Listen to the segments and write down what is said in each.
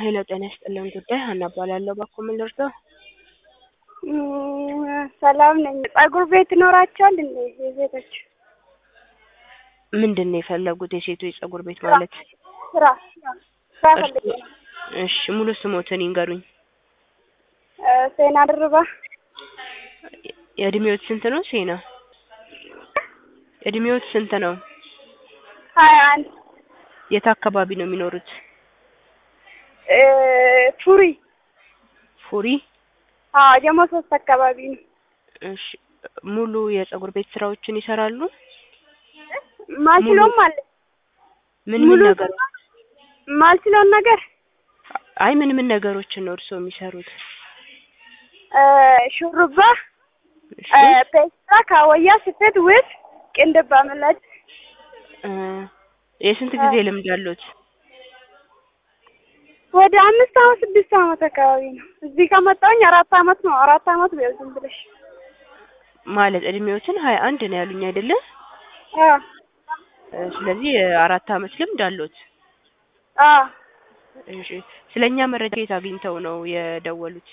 ሄሎ ጤና ይስጥልን ጉዳይ ሀና እባላለሁ። ባኮ ምን ልርዳው? ሰላም ነኝ። ፀጉር ቤት ይኖራቸዋል እንዴ? የሴቶች ምንድነው የፈለጉት? የሴቶች ፀጉር ቤት ማለት ስራ ፈልጌ ነው። እሺ ሙሉ ስሞትን ይንገሩኝ። ሴና ድርባ። የእድሜዎት ስንት ነው ሴና? እድሜዎት ስንት ነው? 21 የት አካባቢ ነው የሚኖሩት? ፉሪ ፉሪ? ጀሞ 3 አካባቢ ነው። እሺ ሙሉ የፀጉር ቤት ስራዎችን ይሰራሉ? ማልችለውም አለ። ምን ነገር ማልችለውን ነገር አይ ምን ነገሮችን ነው እርስዎ የሚሰሩት? ሹሩባ፣ ፔስታ፣ ካወያ፣ ስፌት፣ ውብ፣ ቅንድብ አመላጭ። የስንት ጊዜ ልምድ አሉት? ወደ 5 አመት 6 አመት አካባቢ ነው። እዚህ ከመጣሁኝ 4 አመት ነው። 4 አመት ቢያዝም ብለሽ ማለት እድሜዎትን 21 ነው ያሉኝ አይደለ? ስለዚህ 4 አመት ልምድ አሉት። እሺ ስለኛ መረጃ የት አግኝተው ነው የደወሉት?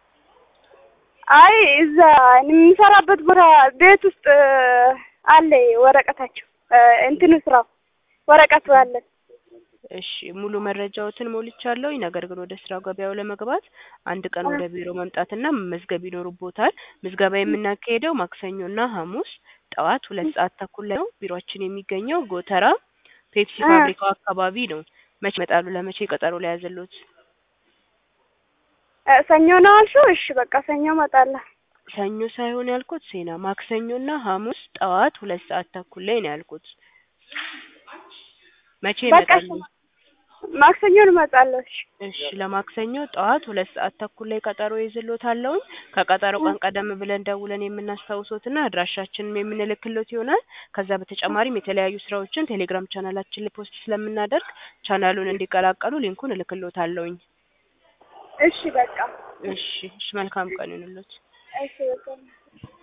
አይ እዛ የምሰራበት ቦታ ቤት ውስጥ አለ ወረቀታቸው እንትኑ ስራው ወረቀቱ አለ። እሺ ሙሉ መረጃዎትን ሞልቻለሁ። ነገር ግን ወደ ስራ ገበያው ለመግባት አንድ ቀን ወደ ቢሮ መምጣትና መመዝገብ ይኖርቦታል። ምዝገባ የምናካሄደው ማክሰኞና ሐሙስ ጠዋት 2 ሰዓት ተኩል ላይ ነው። ቢሮአችን የሚገኘው ጎተራ ፔፕሲ ፋብሪካው አካባቢ ነው። መቼ ይመጣሉ? ለመቼ ቀጠሮ ላይ ያዘሉት? ሰኞ ነው አልሽው? እሺ በቃ ሰኞ እመጣለሁ። ሰኞ ሳይሆን ያልኩት ሴና ማክሰኞና ሐሙስ ጠዋት 2 ሰዓት ተኩል ላይ ነው ያልኩት። መቼ ይመጣሉ? ማክሰኞ እመጣለሁ። እሺ ለማክሰኞ ጠዋት 2 ሰዓት ተኩል ላይ ቀጠሮ ይዝሎታል። ከቀጠሮ ቀን ቀደም ብለን ደውለን የምናስታውሶትና አድራሻችንን የምንልክሎት ይሆናል። ከዛ በተጨማሪም የተለያዩ ስራዎችን ቴሌግራም ቻናላችን ላይ ፖስት ስለምናደርግ ቻናሉን እንዲቀላቀሉ ሊንኩን እልክሎታለሁ። እሺ በቃ እሺ መልካም ቀን ይሁንልዎት። እሺ በቃ